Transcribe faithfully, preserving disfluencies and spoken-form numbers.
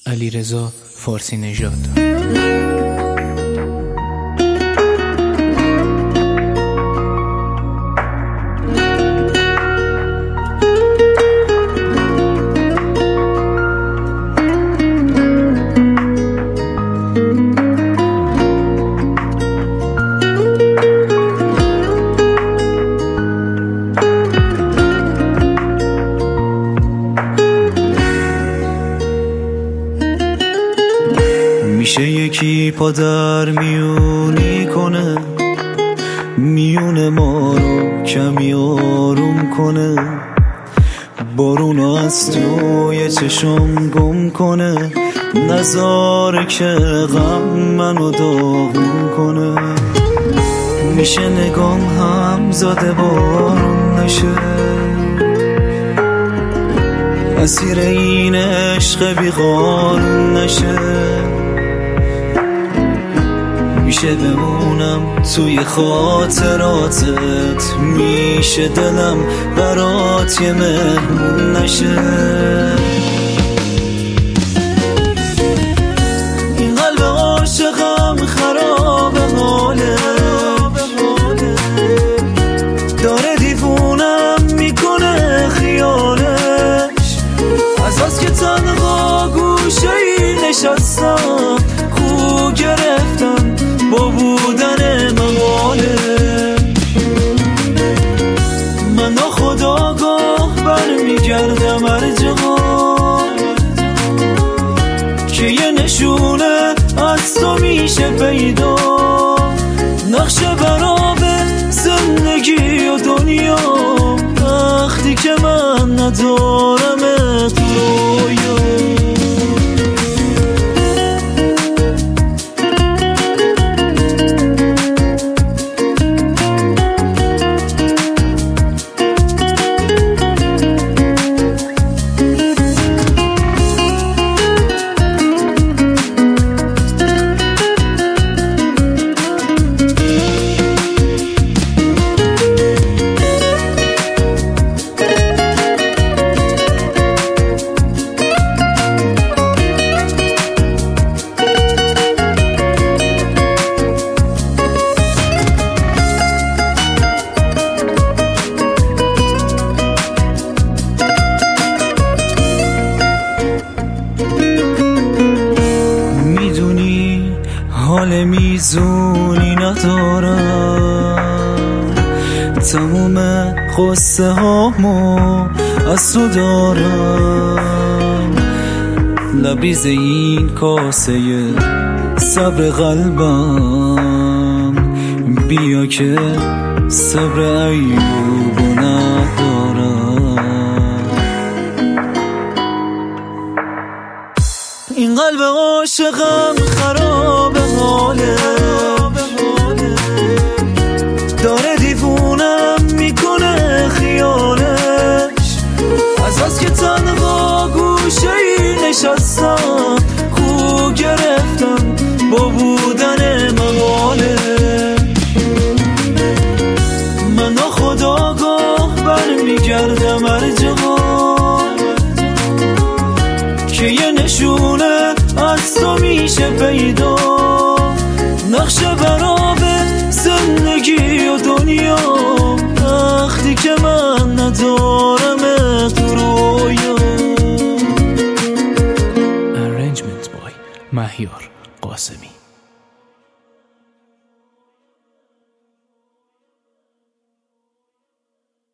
علیرضا فارسی نژاد. میشه یکی پا در میونی کنه، میون ما رو کمی آروم کنه، بارونو از توی چشم گم کنه، نذاره که غم منو داغون کنه. میشه نگام هم زاده بارون نشه، اسیر این عشق بی قانون نشه. میشه بمونم توی خاطراتت، میشه دلم برات یه مهمون نشه. این قلب عاشقم خراب حاله، داره دیوونم میکنه خیالش، از از که تنها گوشه ای نشستم، خو گرفتم با بودن مقاله. من ناخودآگاه برمیگردم هر جهان که یه نشونه از تو میشه پیدا، نقشه براب زندگی و دنیا وقتی که من ندارم تو رویا. حال میزونی ندارم، تموم قصه هامو از تو دارم، لبریز این کاسه صبر قلبم، بیا که صبر ایوبو ندارم. این قلب عاشقم خراب حاله، داره دیوونم میکنه خیالش، از از که تنها گوشه ای نشستم، خو گرفتم با بودن مقاله. من ناخودآگاه برمیگردم هر جهان که یه نشونه از تو میشه پیدا، نقشه براب زندگی و دنیا وقتی که من ندارم تو رویا. Arrangement by مهیار قاسمی.